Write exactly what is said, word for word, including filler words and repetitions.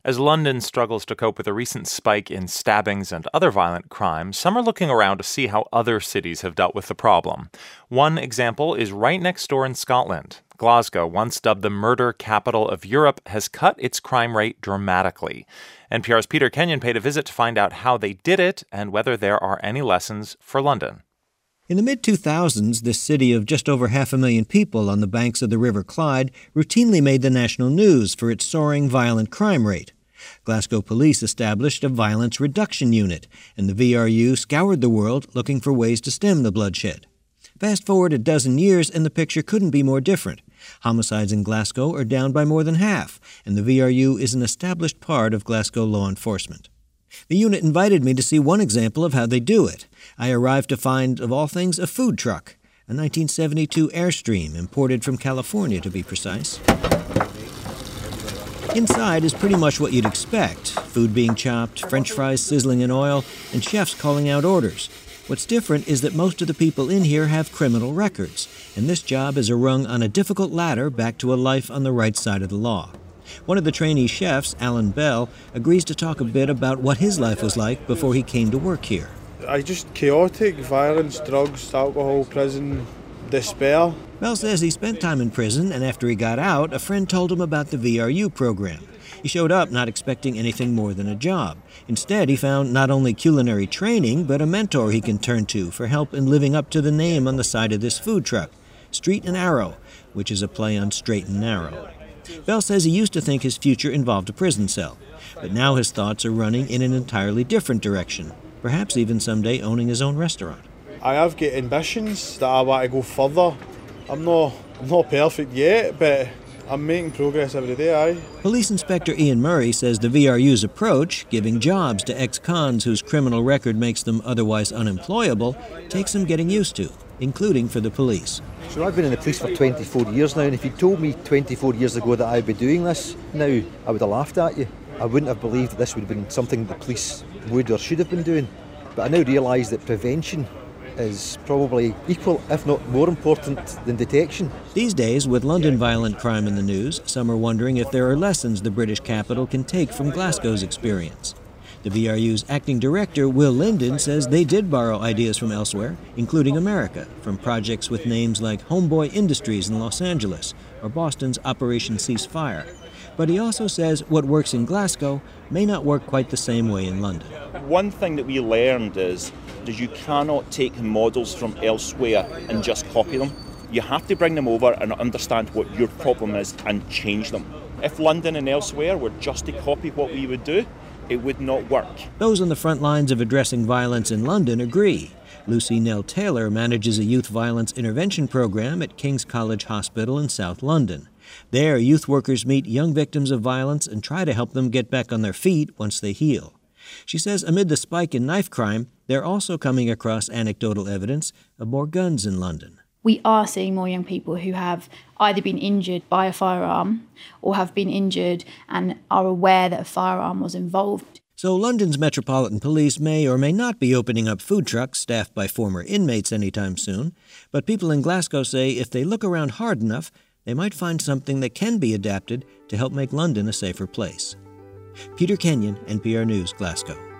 As London struggles to cope with a recent spike in stabbings and other violent crimes, some are looking around to see how other cities have dealt with the problem. One example is right next door in Scotland. Glasgow, once dubbed the murder capital of Europe, has cut its crime rate dramatically. N P R's Peter Kenyon paid a visit to find out how they did it and whether there are any lessons for London. In the mid two thousands, this city of just over half a million people on the banks of the River Clyde routinely made the national news for its soaring violent crime rate. Glasgow police established a violence reduction unit, and the V R U scoured the world looking for ways to stem the bloodshed. Fast forward a dozen years, and the picture couldn't be more different. Homicides in Glasgow are down by more than half, and the V R U is an established part of Glasgow law enforcement. The unit invited me to see one example of how they do it. I arrived to find, of all things, a food truck, a nineteen seventy-two Airstream, imported from California to be precise. Inside is pretty much what you'd expect, food being chopped, French fries sizzling in oil, and chefs calling out orders. What's different is that most of the people in here have criminal records, and this job is a rung on a difficult ladder back to a life on the right side of the law. One of the trainee chefs, Alan Bell, agrees to talk a bit about what his life was like before he came to work here. I just chaotic, violence, drugs, alcohol, prison, despair. Bell says he spent time in prison, and after he got out, a friend told him about the V R U program. He showed up not expecting anything more than a job. Instead, he found not only culinary training, but a mentor he can turn to for help in living up to the name on the side of this food truck, Street and Arrow, which is a play on straight and narrow. Bell says he used to think his future involved a prison cell, but now his thoughts are running in an entirely different direction, perhaps even someday owning his own restaurant. I have got ambitions that I want to go further. I'm not, I'm not perfect yet, but I'm making progress every day, aye. Police Inspector Ian Murray says the V R U's approach, giving jobs to ex-cons whose criminal record makes them otherwise unemployable, takes some getting used to, including for the police. So I've been in the police for twenty-four years now, and if you told me twenty-four years ago that I'd be doing this now, I would have laughed at you. I wouldn't have believed that this would have been something the police would or should have been doing. But I now realise that prevention is probably equal, if not more important, than detection. These days, with London violent crime in the news, some are wondering if there are lessons the British capital can take from Glasgow's experience. The V R U's acting director, Will Linden, says they did borrow ideas from elsewhere, including America, from projects with names like Homeboy Industries in Los Angeles or Boston's Operation Ceasefire. But he also says what works in Glasgow may not work quite the same way in London. One thing that we learned is that you cannot take models from elsewhere and just copy them. You have to bring them over and understand what your problem is and change them. If London and elsewhere were just to copy what we would do, it would not work. Those on the front lines of addressing violence in London agree. Lucy Nell Taylor manages a youth violence intervention program at King's College Hospital in South London. There, youth workers meet young victims of violence and try to help them get back on their feet once they heal. She says amid the spike in knife crime, they're also coming across anecdotal evidence of more guns in London. We are seeing more young people who have either been injured by a firearm or have been injured and are aware that a firearm was involved. So London's Metropolitan Police may or may not be opening up food trucks staffed by former inmates anytime soon, but people in Glasgow say if they look around hard enough, they might find something that can be adapted to help make London a safer place. Peter Kenyon, N P R News, Glasgow.